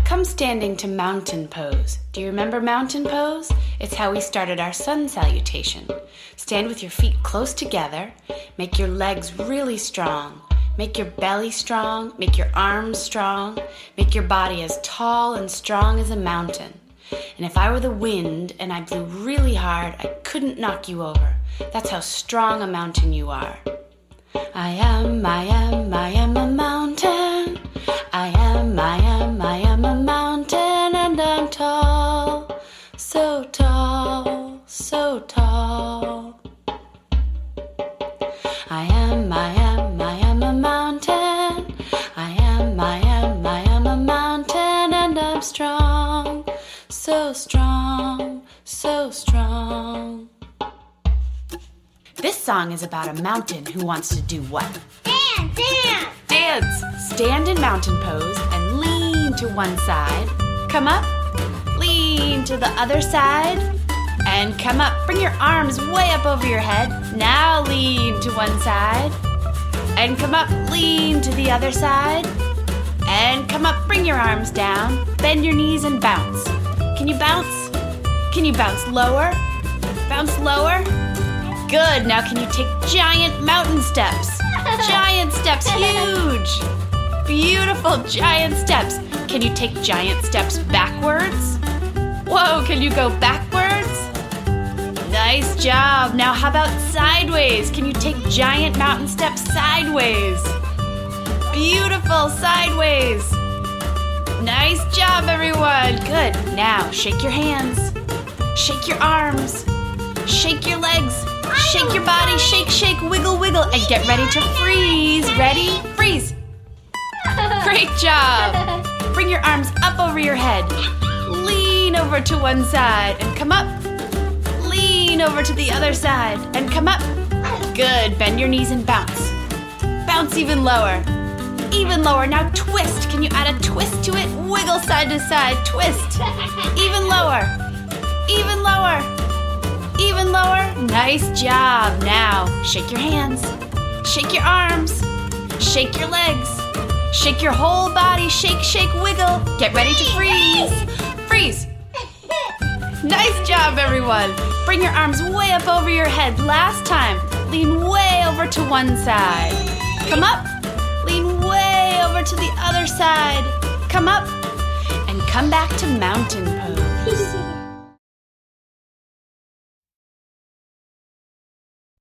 Come standing to mountain pose. Do you remember mountain pose? It's how we started our sun salutation. Stand with your feet close together. Make your legs really strong. Make your belly strong. Make your arms strong. Make your body as tall and strong as a mountain. And if I were the wind and I blew really hard, I couldn't knock you over. That's how strong a mountain you are. I am a mountain. I am a mountain, and I'm tall, so tall, so tall. I am a mountain. I am a mountain, and I'm strong, so strong, so strong. This song is about a mountain who wants to do what? Dance, dance! Dance! Stand in mountain pose and lean to one side. Come up, lean to the other side, and come up. Bring your arms way up over your head. Now lean to one side, and come up, lean to the other side, and come up, bring your arms down, bend your knees and bounce. Can you bounce? Can you bounce lower? Bounce lower? Good, now can you take giant mountain steps? Giant steps, huge! Beautiful giant steps. Can you take giant steps backwards? Whoa, can you go backwards? Nice job. Now how about sideways? Can you take giant mountain steps sideways? Beautiful, sideways. Nice job, everyone. Good. Now shake your hands. Shake your arms. Shake your legs. Shake your body, shake, shake, wiggle, wiggle, and get ready to freeze. Ready? Freeze. Great job. Bring your arms up over your head. Lean over to one side and come up. Lean over to the other side and come up. Good. Bend your knees and bounce. Bounce even lower. Even lower. Now twist. Can you add a twist to it? Wiggle side to side. Twist. Even lower. Even lower. Even lower. Nice job. Now, shake your hands. Shake your arms. Shake your legs. Shake your whole body. Shake, shake, wiggle. Get ready to freeze. Freeze. Nice job, everyone. Bring your arms way up over your head. Last time. Lean way over to one side. Come up. Lean way over to the other side. Come up. And come back to mountain